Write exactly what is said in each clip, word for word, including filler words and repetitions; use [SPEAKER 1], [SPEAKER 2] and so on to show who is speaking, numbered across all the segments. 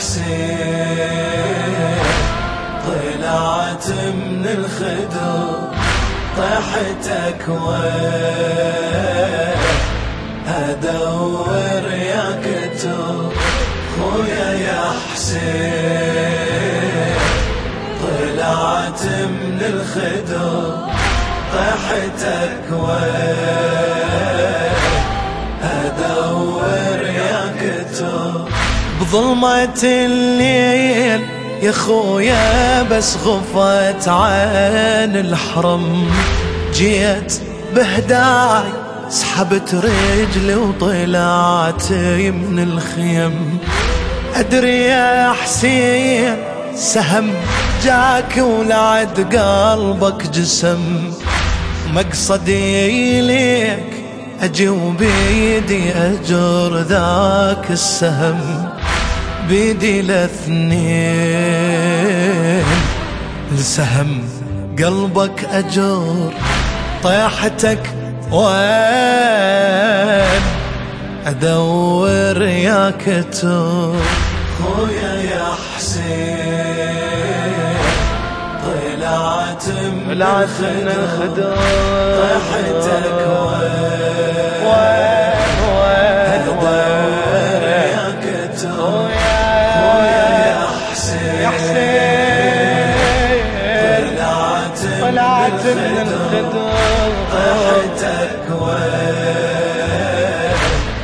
[SPEAKER 1] حسين طلعت من الخدود طيحتك وين ادور يا كتب خويا يا حسين طلعت من الخدود طيحتك وين ادور يا كتب بظلمة الليل يا خويا بس غفت عن الحرم جيت بهداي سحبت رجلي وطلعت من الخيم أدري يا حسين سهم جاك ولعد قلبك جسم مقصدي ليك أجي وبيدي أجر ذاك السهم بيدي الاثنين السهم قلبك أجر طيحتك وين أدور يا كتب خويا يا حسين طلعت من الخدود طيحتك وين أدور يا كتب خويا يا حسين طلعت من الخدود طيحتك وين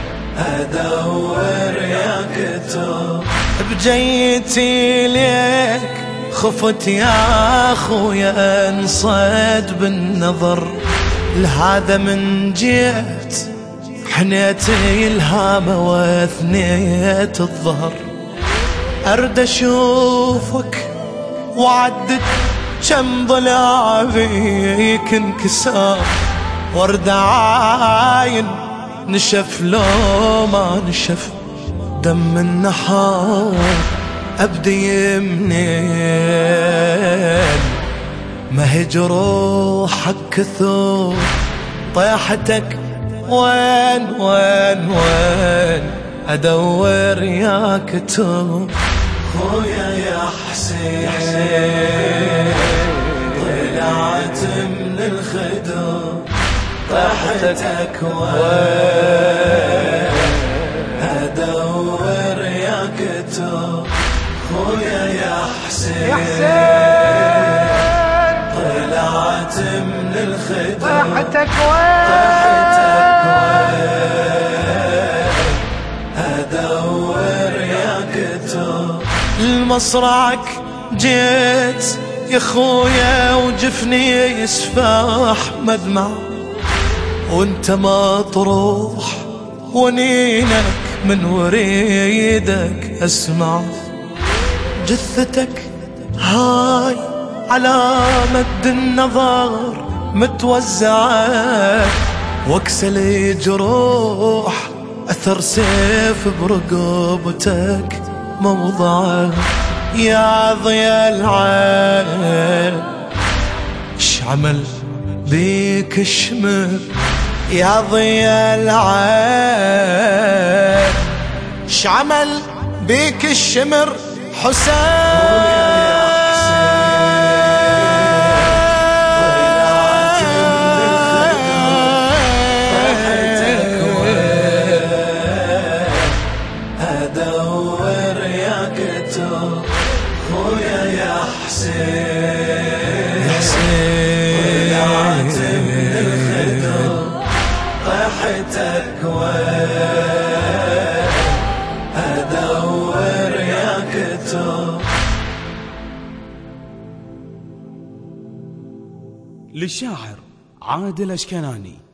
[SPEAKER 1] أدور يا كتب بجيتي ليك خفت يا أخويا انصد بالنظر لهذا من جيت حنيت الهامة واثنيت الظهر أرد أشوفك وعدت كم ضلع فيك انكسار ورد عاين نشف لو ما نشف دم النحار أبدي منين ما هي جروحك كثور طيحتك وين وين وين أدور يا كتب خويا يا حسين طلعت من الخدود طيحتك وين أدور يا كتب خويا يا حسين طلعت من الخدود طيحتك وين أدور يا كتب المصرعك جيت يا خويا وجفني يسفاح مدمع وانت مطروح ونينك من وريدك اسمع جثتك هاي على مد النظر متوزعة واكسل جروح اثر سيف برقبتك موضعه يا ضيا العين اش عمل بيك الشمر يا ضيا العين اش عمل بيك الشمر حسين أدور يا كتب خويا يا حسين طلعت من الخدود طيحتك وين أدور يا كتب.
[SPEAKER 2] للشاعر عادل أشكناني.